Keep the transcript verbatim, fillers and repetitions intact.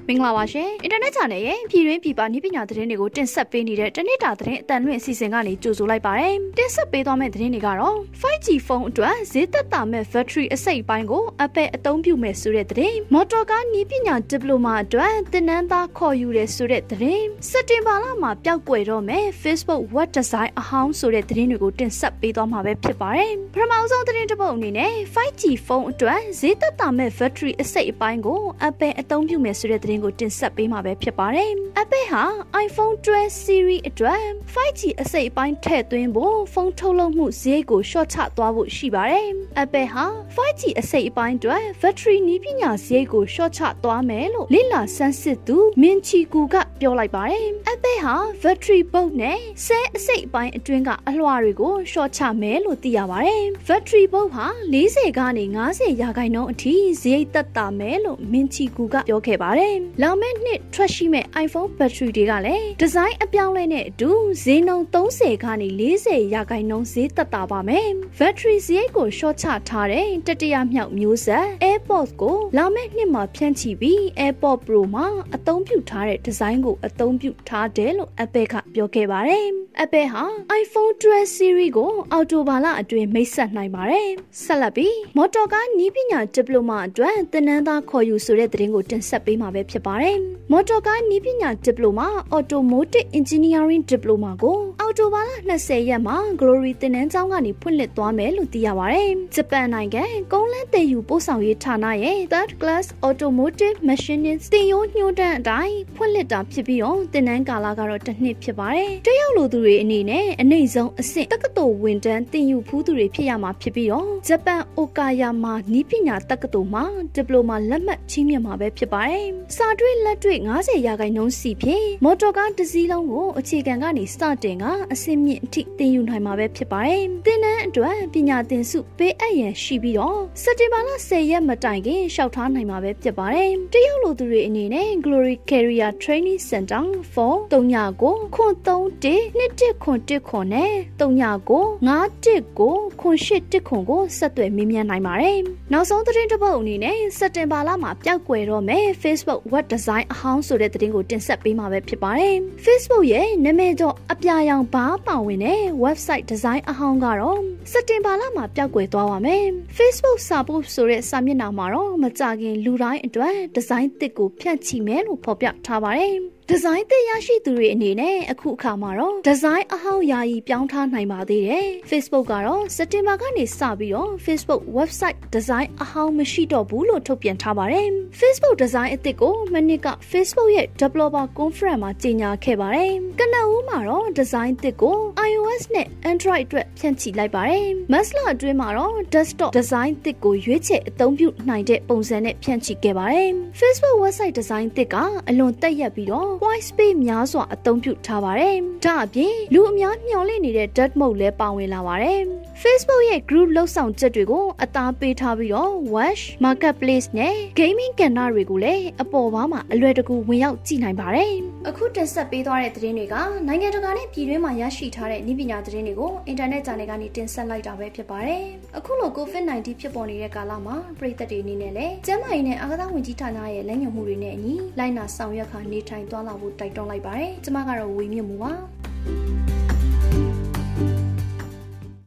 မင်္ဂလာပါရှင်။ Internet Channel ရဲ့ပြည်တွင်းပြည်ပနည်းပညာသတင်းတွေကိုတင်ဆက်ပေးနေတဲ့တနေ့တာသတင်းအတန်လွင့်အစီအစဉ်ကနေကြိုဆိုလိုက်ပါတယ်။တင်ဆက်ပေးသွားမယ့်သတင်းတွေကတော့ five G ဖုန်းအတွက်ဈေးသက်သာမဲ့ battery အစိတ်ပိုင်းကို Apple အသုံးပြုမဲ့ဆိုတဲ့သတင်း။ Motor ကနည်းပညာ diploma အတွက်သင်တန်းသားခေါ်ယူတဲ့ဆိုတဲ့သတင်း။စက်တင်ဘာလမှာပျောက်ကွယ်တော့မဲ့ Facebook web design အဟောင်းဆိုတဲ့သတင်းတွေကိုတင်ဆက်ပေးသွားမှာပဲဖြစ်ပါတယ်။ပထမဆုံးသတင်းတစ်ပုဒ်အနေနဲ့ five G ဖုန်းအတွက်ဈေးသက်သာမဲ့ battery အစိတ်အပိုင်းကို Apple အသုံးပြုမဲ့ဆိုတဲ့သတင်းကိုတင်ဆက်ပေးမှာပဲဖြစ်ပါတယ်။ Apple ဟာ iPhone twelve series အတွက် five G အစိတ်အပိုင်းထည့်သွင်းဖို့ဖုန်းထုတ်လုပ်မှုဈေးကိုရှော့ချသွားဖို့ရှိပါတယ်။ Apple ဟာ five G အစိတ်အပိုင်းအတွက် battery နည်းပညာဈေးကိုရှော့ချသွားမယ်လို့လေ့လာဆန်းစစ်သူမင်ချီကူကပြောလိုက်ပါတယ်။ Apple ဟာ battery bulb နဲ့ဆဲအစိတ်အပိုင်းအတွင်းကအလွှာတွေကိုရှော့ချမယ်လို့သိရပါတယ်။ battery bulb ဟာfortyကနေfiftyရာခိုင်နှုန်းအထိဈေးသက်သာမယ်လို့မင်ချီကူကပြောခဲ့ပါတယ်။လာမယ့်နှစ်ထွက်ရှိမဲ့ iPhone battery တွေကလည်းဒီဇိုင်းအပြောင်းလဲနဲ့အတူဈေးနှုန်းthirtyကနေfortyရာခိုင်နှုန်းဈေးသက်သာပါမယ်။ battery ဈေးကိုရှော့ချထားတဲ့တတိယမြောက်မျိုးဆက် AirPods ကိုလာမယ့်နှစ်မှာဖြန့်ချီပြီး AirPods Pro မှာအသုံးပြုထားတဲ့ဒီဇိုင်းကိုအသုံးပြုထားတယ်လို့ Apple ကပြောခဲ့ပါတယ်။ Apple ဟာ iPhone twelve series ကိုအော်တိုဘာလအတွင်းမိတ်ဆက်နိုင်ပါတယ်။ဆက်လက်ပြီး Motor ကနည်းပညာ diploma အတွက်သင်တန်းသားခေါ်ယူဆိုတဲ့သတင်းကိုတင်ဆက်ပေးမှာပဲဖြစ်ပါတယ်။ Motor ကနည်းပညာ diploma Automotive Engineering Diploma ကိုအော်တိုဘာလtwentyရက်မှာ Glory သင်တန်းကျောင်းကနေဖွင့်လှစ်သွားမယ်လို့သိရပါတယ်။ဂျပန်နိုင်ငံကုန်းလန်းသယ်ယူပို့ဆောင်ရေးဌာနရဲ့ third class Automotive Machinist သင်ရိုးညွှန်းတမ်းအတိုင်းဖွင့်လှစ်တာဖြစ်ပြီးတော့သင်တန်းကာလကတော့တစ်နှစ်ဖြစ်ပါတယ်။တရုတ်လူသူတွေအနေနဲ့အနည်းဆုံးအဆင့်တက္ကသိုလ်ဝင်တန်းသင်ယူဖူးသူတွေဖြစ်ရမှာဖြစ်ပြီးတော့ဂျပန်အိုကာယာမာနည်းပညာတက္ကသိုလ်မှာဒီပလိုမာလက်မှတ်ချီးမြှင့်မှာပဲဖြစ်ပါတယ်။စာတွေ့လက်တွေ့fiftyရာခိုင်နှုန်းစီဖြင့်မော်တော်ကားတစ်စီးလုံးကိုအခြေခံကနေစတင်ကအဆင့်မြင့်အထိသင်ယူနိုင်မှာပဲဖြစ်ပါတယ်။သင်တန်းအတွက်ပညာသင်စုပေးအပ်ရန်ရှိပြီးတော့စက်တင်ဘာလtenရက်မတိုင်ခင်လျှောက်ထားနိုင်မှာပဲဖြစ်ပါတယ်။တရုတ်လူသူတွေအနေနဲ့ Glory Career Training Center for three nine nine one three one one oneနဲ့three nine nine five one nine one eight oneကိုဆက်သွယ်မေးမြန်းနိုင်ပါတယ်။နောက်ဆုံးသတင်းတစ်ပုဒ်အနေနဲ့စက်တင်ဘာလမှာပျောက်ကွယ်တော့မယ် Facebook web design အဟောင်းဆိုတဲ့သတင်းကိုတင်ဆက်ပေးမှာပဲဖြစ်ပါတယ်။ Facebook ရဲ့နာမည်ကျော်အပြာရောင်ဘားပါဝင်တဲ့ website design အဟောင်းကတော့စက်တင်ဘာလမှာပျောက်ကွယ်သွားပါမယ်။ Facebook စာပုတ်ဆိုတဲ့စာမျက်နှာမှာတော့မကြခင်လူတိုင်းအတွက်ဒီဇိုင်းသစ်ကိုဖြန့်ချီမယ်လို့ဖော်ပြထားပါတယ်။ဒီဇိုင်းသစ်ရရှိသူတွေအနေနဲ့အခုအခါမှာတော့ဒီဇိုင်းအဟောင်းယာယီပြောင်းထားနိုင်ပါသေးတယ်။ Facebook ကတော့စက်တင်ဘာကနေစပြီးတော့ Facebook website design အဟောင်းမရှိတော့ဘူးလို့ထုတ်ပြန်ထားပါတယ်။ Facebook design အသစ်ကိုမနှစ်က Facebook ရဲ့ developer conference မှာကြေညာခဲ့ပါတယ်။ကနဦးမှာတော့ design သစ်ကို iOS နဲ့ Android အတွက်ဖြန့်ချီလိုက်ပါတယ်။ Mac လအတွင်းမှာတော့ desktop design သစ်ကိုရွေးချယ်အသုံးပြုနိုင်တဲ့ပုံစံနဲ့ဖြန့်ချီခဲ့ပါတယ်။ Facebook website design သစ်ကအလွန်တက်ရက်ပြီးတော့white space များစွာအသုံးပြုထားပါတယ်။ဒါအပြင်လူအများမျှော်လင့်နေတဲ့ dark mode လည်းပါဝင်လာပါတယ်။ Facebook ရဲ့ group လှုပ်ဆောင်ချက်တွေကိုအသားပေးထားပြီးတော့ Watch, Marketplace နဲ့ Gaming ကဏ္ဍတွေကိုလည်းအပေါ်ဘားမှာအလွယ်တကူဝင်ရောက်ကြည့်နိုင်ပါတယ်။အခုတင်ဆက်ပေးသွားတဲ့သတင်းတွေကနိုင်ငံတကာနဲ့ပြည်တွင်းမှာရရှိထားတဲ့နည်းပညာသတင်းတွေကိုအင်တာနက် channel ကနေတင်ဆက်လိုက်တာပဲဖြစ်ပါတယ်။အခုလို COVID nineteen ဖြစ်ပေါ်နေတဲ့ကာလမှာပြည်သက်တွေအနေနဲ့လည်းကျန်းမာရေးနဲ့အာသာဝန်ကြီးဌာနရဲ့လမ်းညွှန်မှုတွေနဲ့အညီလိုက်နာဆောင်ရွက်ခါနေထိုင်သွားလာဖို့တိုက်တွန်းလိုက်ပါတယ်။ကျွန်မကတော့ဝေမြင့်မှုပါ။